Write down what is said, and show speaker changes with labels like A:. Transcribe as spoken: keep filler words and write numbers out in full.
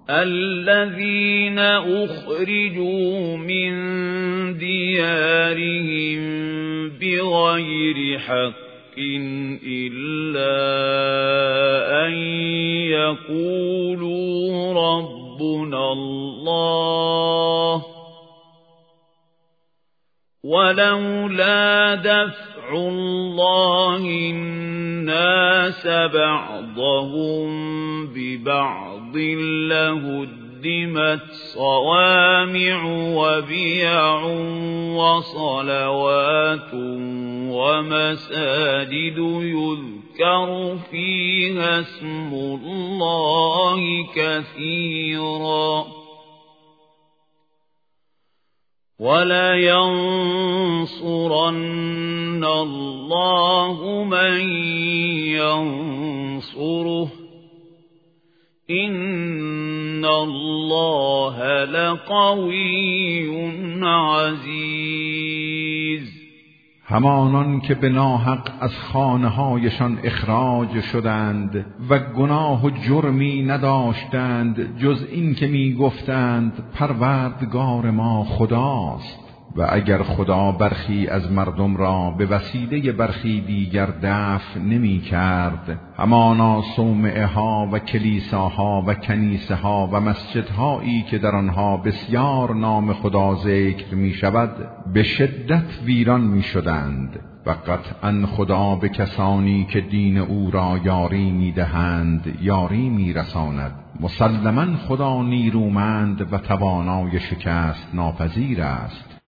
A: الذين أخرجوا من ديارهم بغير حق إلا أن يقولوا ربنا الله ولولا دفع الله الناس بعضهم ببعض لهدمت صوامع وبيع وصلوات ومساجد يذكر فيها اسم الله كثيرا وَلَيَنصُرَنَّ اللَّهُ مَن يَنصُرُهُ إِنَّ اللَّهَ لَقَوِيٌّ عَزِيزٌ.
B: همانان که به ناحق از خانه‌هایشان اخراج شدند و گناه و جرمی نداشتند جز این که می گفتند پروردگار ما خداست، و اگر خدا برخی از مردم را به وسیله برخی دیگر دفع نمی کرد، همانا صومعه ها و کلیساها و کنیسه ها و مسجدهایی که در آنها بسیار نام خدا ذکر می شود به شدت ویران می شدند. و قطعا خدا به کسانی که دین او را یاری می دهند یاری می رساند. مسلما خدا نیرومند و توانای شکست ناپذیر است.